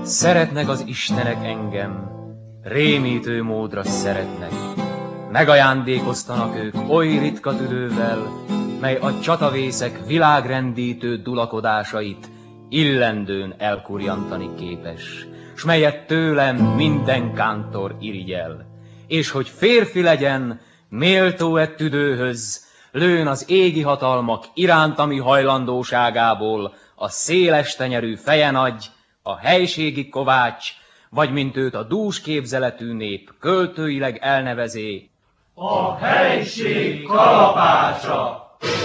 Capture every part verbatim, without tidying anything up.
Szeretnek az istenek engem, rémítő módra szeretnek. Megajándékoztanak ők oly ritka tüdővel, mely a csatavészek világrendítő dulakodásait illendőn elkurjantani képes, s melyet tőlem minden kántor irigyel. És hogy férfi legyen, méltó e tüdőhöz, lőn az égi hatalmak irántami hajlandóságából a széles tenyerű fejenagy, a helységi kovács, vagy mint őt a dús képzeletű nép költőileg elnevezé, a helység kalapácsa.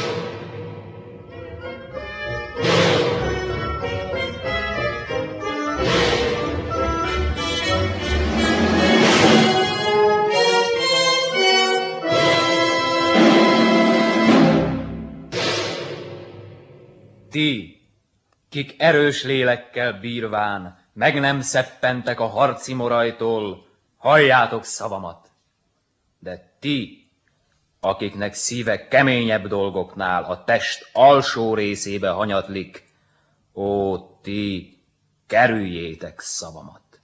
Ti, kik erős lélekkel bírván, meg nem szeppentek a harci morajtól, halljátok szavamat. De ti, akiknek szíve keményebb dolgoknál a test alsó részébe hanyatlik, ó, ti, kerüljétek szavamat.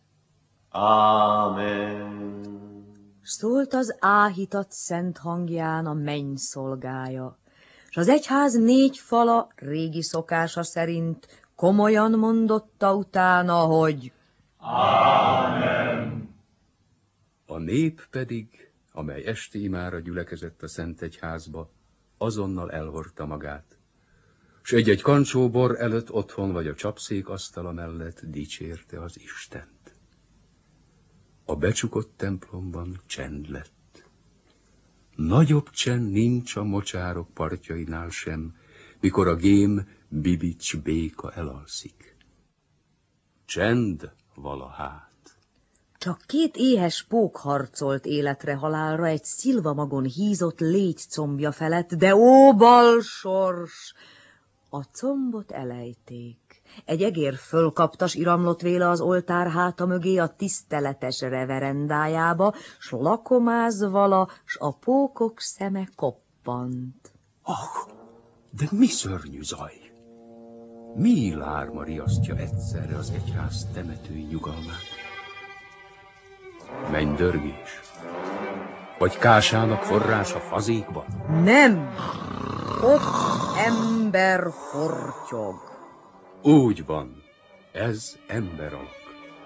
Ámen. Szólt az áhítat szent hangján a menny szolgája, s az egyház négy fala régi szokása szerint komolyan mondotta utána, hogy Ámen. A nép pedig, amely esti imára gyülekezett a szent egyházba, azonnal elhordta magát, s egy-egy kancsó bor előtt otthon vagy a csapszék asztala mellett dicsérte az Istent. A becsukott templomban csend lett. Nagyobb csend nincs a mocsárok partjainál sem, mikor a gém bibics béka elalszik. Csend valahát. Csak két éhes pók harcolt életre halálra egy szilvamagon hízott légycombja felett, de ó, balsors! A combot elejték. Egy egér fölkaptas iramlott véle az oltár háta mögé a tiszteletes reverendájába, s lakomáz vala, s a pókok szeme koppant. Ah, de mi szörnyű zaj! Mi lárma riasztja egyszerre az egyház temetői nyugalmát? Mennydörgés? Vagy kásának forrása fazékban? Nem! Ott ember hortyog. Úgy van, ez ember alak.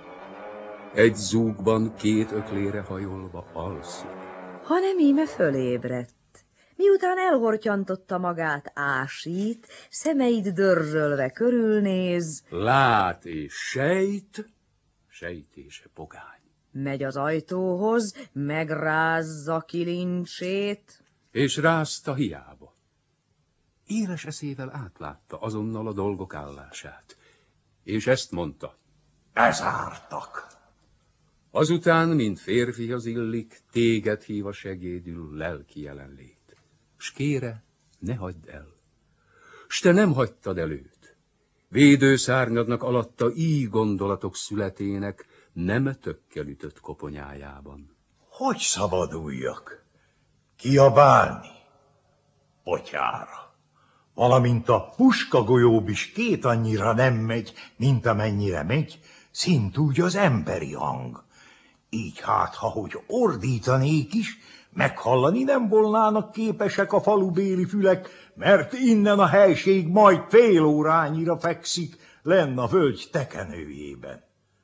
Egy zúgban két öklére hajolva alszik. Hanem íme fölébredt. Miután elhortyantotta magát, ásít, szemeit dörzsölve körülnéz. Lát és sejt, sejtése pogány. Megy az ajtóhoz, megrázza kilincsét. És rázta hiába. Éles eszével átlátta azonnal a dolgok állását. És ezt mondta. Bezártak. Azután, mint férfihoz illik, téged hív a segédül lelki jelenlét. S kére, ne hagyd el. S te nem hagytad el őt. Védőszárnyadnak alatta így gondolatok születének, nem tökkel ütött koponyájában. Hogy szabaduljak? Kiabálni? Potyára. Valamint a puskagolyób is két annyira nem megy, mint amennyire megy, szintúgy az emberi hang. Így hát, ha hogy ordítanék is, meghallani nem volnának képesek a falubéli fülek, mert innen a helység majd fél órányira fekszik, lenn a völgy tekenőjében.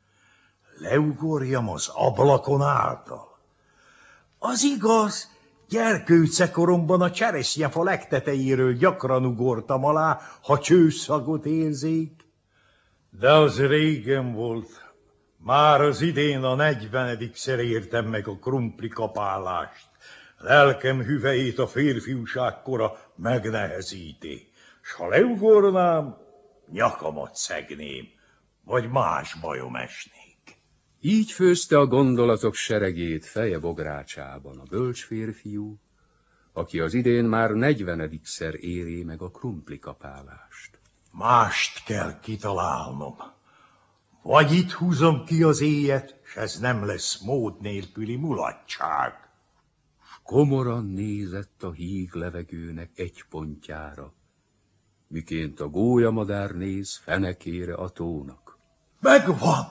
Leugorjam az ablakon által. Az igaz, gyerkőcekoromban a cseresznyefa legtetejéről gyakran ugortam alá, ha csőszagot érzék. De az régen volt. Már az idén a negyvenedikszer értem meg a krumpli kapálást. Lelkem hüvelyét a férfiúságkora megnehezíti. S ha leugornám, nyakamat szegném, vagy más bajom esnék. Így főzte a gondolatok seregét feje bográcsában a bölcs férfiú, aki az idén már negyvenedikszer éri meg a krumpli kapálást. Mást kell kitalálnom. Vagy itt húzom ki az éjet, s ez nem lesz mód nélküli mulatság. S komoran nézett a híg levegőnek egy pontjára, miként a gólyamadár néz fenekére a tónak. Megvan!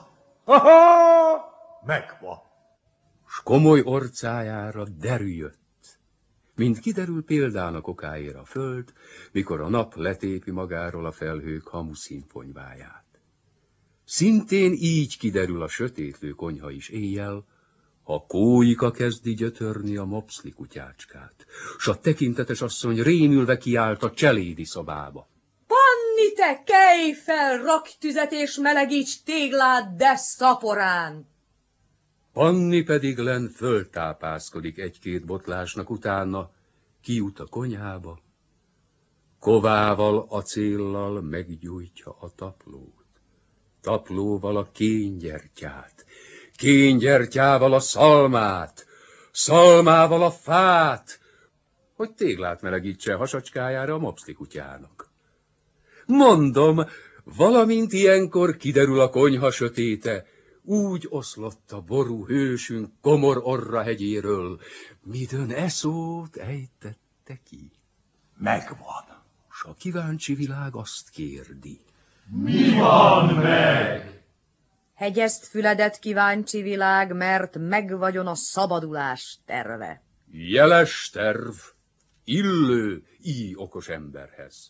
Ha-ha! Megvan. S komoly orcájára derű jött, mint kiderül példának okáért a föld, mikor a nap letépi magáról a felhők hamuszínponyváját. Szintén így kiderül a sötétlő konyha is éjjel, ha kóika kezdi gyötörni a mopszli kutyácskát, s a tekintetes asszony rémülve kiállt a cselédi szobába. Panni, te kelj fel, rakj tüzet és melegíts téglát, de szaporán! Panni pedig len föltápászkodik egy-két botlásnak utána, kijut a konyhába, kovával, acéllal meggyújtja a taplót, taplóval a kéngyertyát, kéngyertyával a szalmát, szalmával a fát, hogy téglát melegítse hasacskájára a mopszli kutyának. Mondom, valamint ilyenkor kiderül a konyha sötéte, úgy oszlott a ború hősünk komor orra hegyéről, midőn eszót ejtette ki. Megvan. S a kíváncsi világ azt kérdi. Mi van meg? Hegyezd füledet, kíváncsi világ, mert megvagyon a szabadulás terve. Jeles terv, illő így okos emberhez.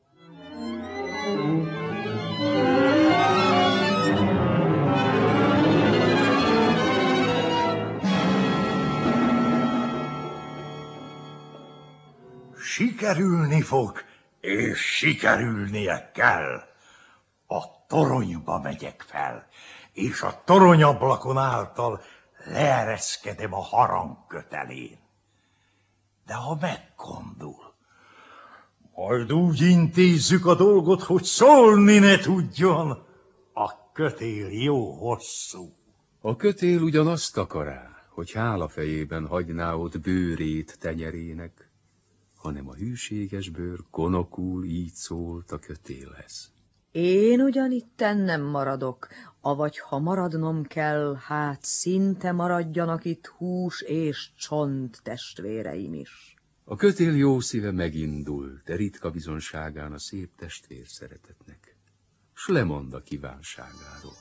Sikerülni fog, és sikerülnie kell. A toronyba megyek fel, és a toronyablakon által leereszkedem a harang kötelén. De ha meggondol, majd úgy intézzük a dolgot, hogy szólni ne tudjon, a kötél jó hosszú. A kötél ugyanazt akará, hogy hálafejében hagyná ott bőrét tenyerének, hanem a hűséges bőr konokul így szólt a kötélhez. Én ugyanitten nem maradok, avagy ha maradnom kell, hát szinte maradjanak itt hús és csont testvéreim is. A kötél jó szíve megindult, de ritka bizonságán a szép testvér szeretetnek, s lemond a kívánságáról.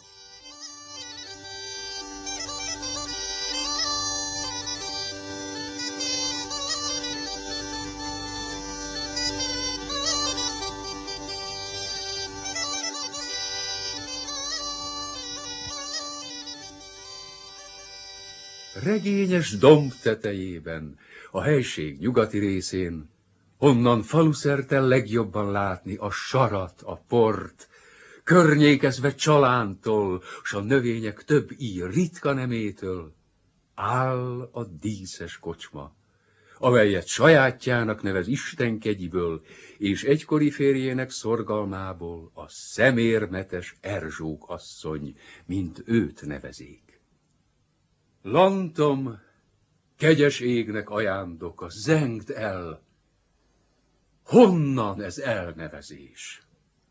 Regényes domb tetejében, a helység nyugati részén, honnan faluszerte legjobban látni a sarat, a port, környékezve csalántól, s a növények több íj ritka nemétől, áll a díszes kocsma, amelyet sajátjának nevez Isten kegyiből, és egykori férjének szorgalmából a szemérmetes Erzsók asszony, mint őt nevezék. Lantom, kegyes égnek ajándok, a zengd el. Honnan ez elnevezés?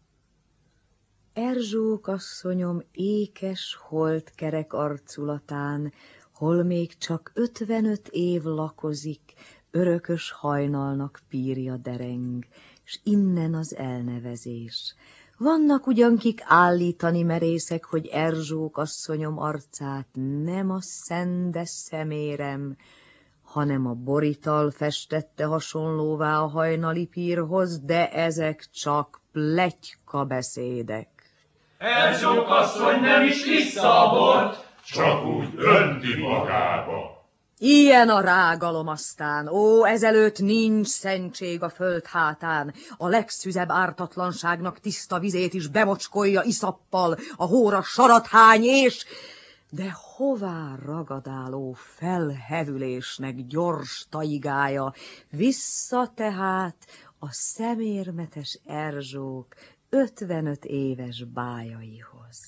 Erzsók asszonyom ékes holdkerek arculatán, hol még csak ötvenöt év lakozik, örökös hajnalnak pírja dereng, s innen az elnevezés. Vannak ugyan, kik állítani merészek, hogy Erzsók asszonyom arcát nem a szende szemérem, hanem a borital festette hasonlóvá a hajnali pírhoz, de ezek csak pletyka beszédek. Erzsók asszony nem is issza a bort, csak úgy önti magába. Ilyen a rágalom aztán, ó, ezelőtt nincs szentség a föld hátán, a legszüzebb ártatlanságnak tiszta vizét is bemocskolja iszappal, a hóra sarat hány és... De hová ragadáló felhevülésnek gyors taigája, vissza tehát a szemérmetes Erzsók ötvenöt éves bájaihoz.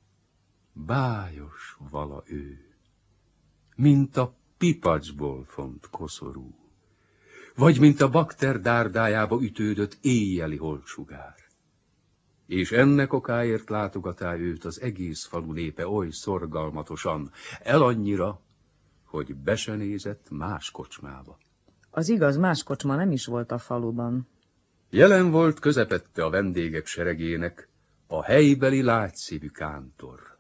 Bájos vala ő, mint a pipacsból font koszorú, vagy mint a bakter dárdájába ütődött éjjeli holtsugár. És ennek okáért látogatá őt az egész falu népe oly szorgalmatosan, el annyira, hogy be se nézett más kocsmába. Az igaz, más kocsma nem is volt a faluban. Jelen volt közepette a vendégek seregének a helybeli lágyszívű kántor,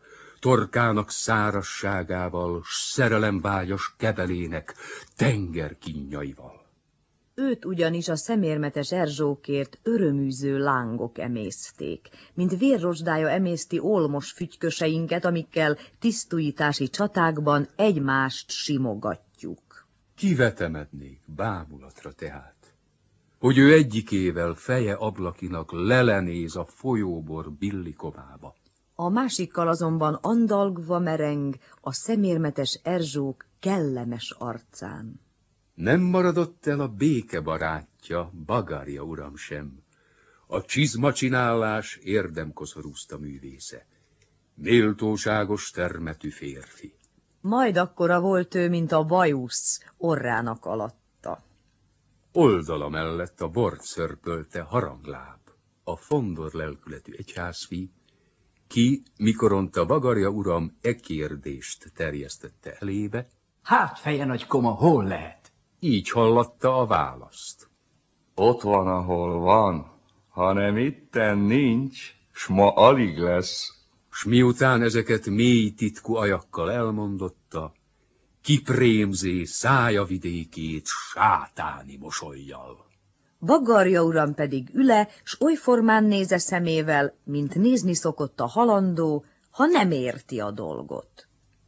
torkának szárasságával, s szerelemvágyas kebelének tengerkínjaival. Őt ugyanis a szemérmetes Erzsókért öröműző lángok emészték, mint vérrosdája emészti olmos fügyköseinket, amikkel tisztújítási csatákban egymást simogatjuk. Kivetemednék bámulatra tehát, hogy ő egyikével feje ablakinak lelenéz a folyóbor billikomába. A másikkal azonban andalgva mereng a szemérmetes Erzsók kellemes arcán. Nem maradott el a béke barátja, Bagarja uram sem, a csizmacsinálás érdemkoszorúzta művésze, méltóságos termetű férfi. Majd akkora volt ő, mint a bajusz orrának alatta. Oldala mellett a bort szörpölte harangláb, a fondor lelkületű egyházfi, ki, mikoronta Bagarja uram e kérdést terjesztette elébe, hát feje nagy koma, hol lehet? Így hallatta a választ. Ott van, ahol van, hanem itten nincs, s ma alig lesz. S miután ezeket mély titkú ajakkal elmondotta, kiprémzé szája vidékét sátáni mosollyal. Bagarja uram pedig üle, s olyformán néze szemével, mint nézni szokott a halandó, ha nem érti a dolgot.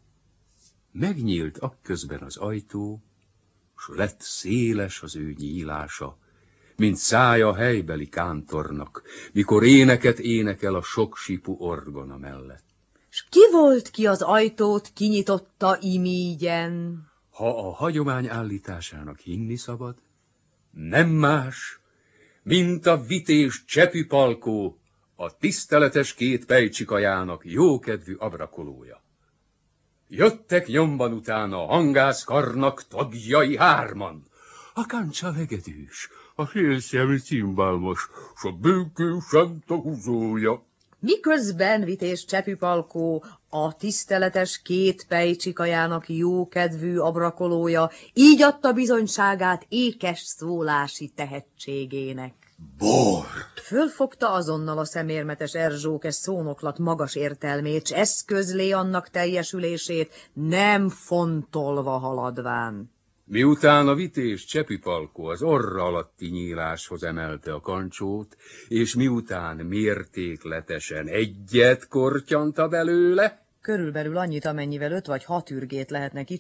Megnyílt akközben az ajtó, s lett széles az ő nyílása, mint szája helybeli kántornak, mikor éneket énekel a soksípú orgona mellett. S ki volt, ki az ajtót kinyitotta imígyen? Ha a hagyomány állításának hinni szabad, nem más, mint a vités Csepü-Palkó, a tiszteletes két pejcsikajának jókedvű abrakolója. Jöttek nyomban utána a hangászkarnak tagjai hárman, a Káncsa legedűs, a félszemű cimbalmos, s a bőkő Santa húzója. Miközben vités Csepü-Palkó, a tiszteletes két pejcsikajának jókedvű abrakolója, így adta bizonyságát ékes szólási tehetségének. Bort! Fölfogta azonnal a szemérmetes Erzsókes szónoklat magas értelmét, s eszközlé annak teljesülését, nem fontolva haladván. Miután a vités Csepü-Palkó az orra alatti nyíláshoz emelte a kancsót, és miután mértékletesen egyet kortyanta belőle, Körülbelül annyit, amennyivel öt vagy hat ürgét lehetne